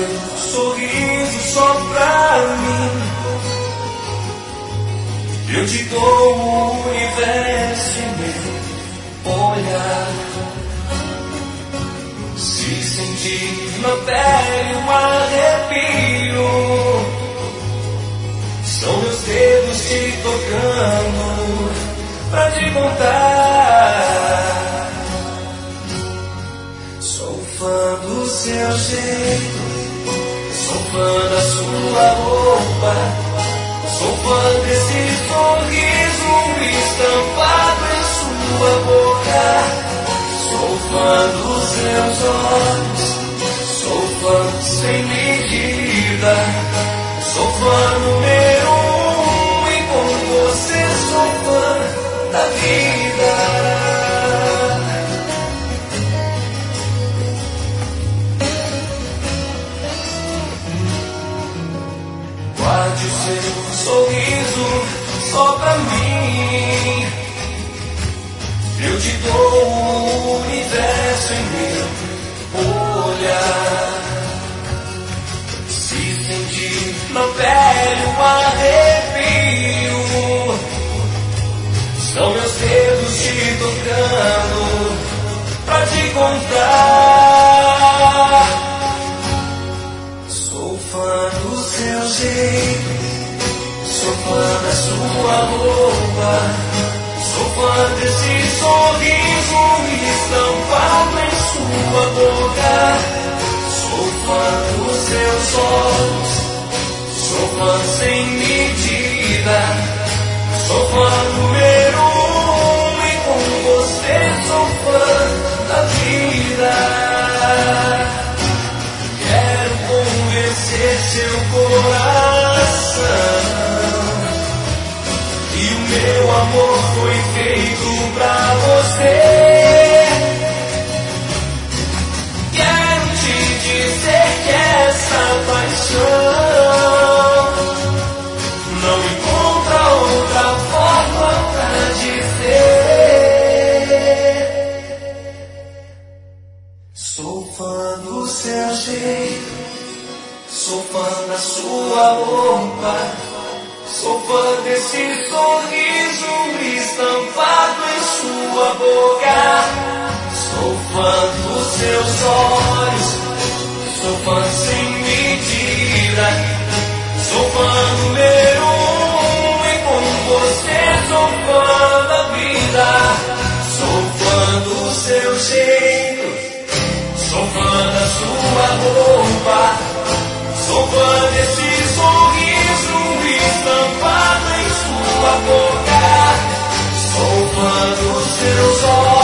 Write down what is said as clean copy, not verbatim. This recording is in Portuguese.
seu sorriso só pra mim. Eu te dou o universo em meu olhar. Se sentir na pele um arrepio, são meus dedos te tocando pra te contar. Sou fã do seu jeito, sou fã da sua roupa, sou fã desse sorriso estampado em sua boca. Sou fã dos seus olhos, sou fã sem medida, sou fã número 1 e com você sou fã da vida. Guarde o seu sorriso só pra mim. Eu te dou o universo em meu olhar. Se sentir na pele um arrepio, são meus dedos te tocando pra te contar. Sou fã do seu jeito, sou fã da sua roupa, sou fã desse sorriso estampado em sua boca. Sou fã dos seus olhos, sou fã sem medida, sou fã número 1 e com você sou fã da vida. Quero convencer seu coração e o meu amor foi feito pra você. Quero te dizer que essa paixão não encontra outra forma pra dizer. Sou fã do seu jeito, sou fã da sua roupa, sou fã desse sorriso estampado em sua boca. Sou fã dos seus olhos, sou fã sem medida, sou fã número 1 e com você sou fã da vida. Sou fã do seu jeito, sou fã da sua roupa, sou fã desse sorriso estampado em sua boca. Sou fã dos seus olhos,